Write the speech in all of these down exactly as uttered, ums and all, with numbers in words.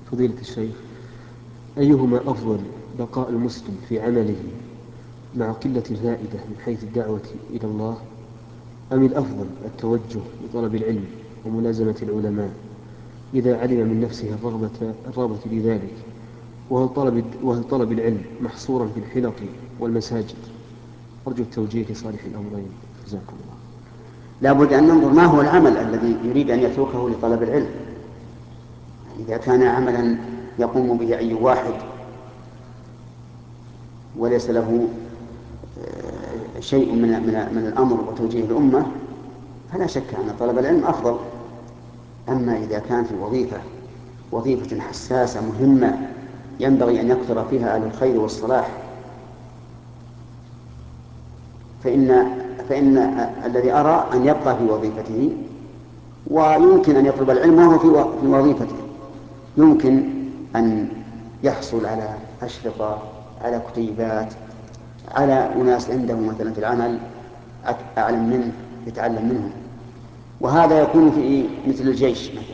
فضيلة الشيخ، أيهما أفضل، بقاء المسلم في عمله مع قلة الفائدة من حيث الدعوة إلى الله، أم الأفضل التوجه لطلب العلم وملازمة العلماء إذا علم من نفسه الرغبة, الرغبة لذلك؟ وهل طلب, وهل طلب العلم محصورا في الحلق والمساجد؟ أرجو التوجيه لصالح الأمرين، جزاكم الله. لا بد أن ننظر ما هو العمل الذي يريد أن يتركه لطلب العلم. إذا كان عملا يقوم به أي واحد وليس له شيء من من من الأمر وتوجيه الأمة، فلا شك أن طلب العلم أفضل. أما إذا كان في وظيفة وظيفة حساسة مهمة ينبغي أن يكثر فيها أهل الخير والصلاح، فإن فإن الذي أرى أن يبقى في وظيفته، ويمكن أن يطلب العلم وهو في وظيفته. يمكن أن يحصل على أشرطة، على كتيبات، على أناس عنده مثلا في العمل أعلم منه يتعلم منهم. وهذا يكون في مثل الجيش مثلا.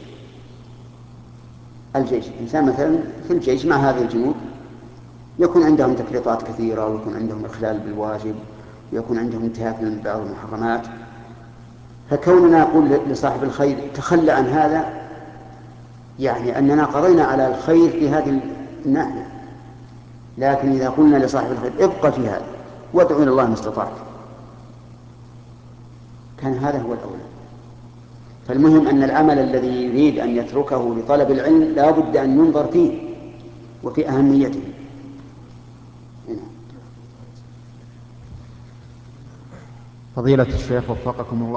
الجيش إنسان مثلا في الجيش مع هذه الجنود يكون عندهم تفريطات كثيرة، ويكون عندهم إخلال بالواجب، ويكون عندهم انتهاك من بعض المحرمات. فكوننا نقول لصاحب الخير تخلى عن هذا، يعني أننا قضينا على الخير في هذه الناحية. لكن إذا قلنا لصاحب الخير ابقى في هذا وادعو إلى الله ما استطعت، كان هذا هو الأولى. فالمهم أن العمل الذي يريد أن يتركه لطلب العلم لا بد أن ينظر فيه وفي أهميته. فضيلة الشيخ وفقكم الله.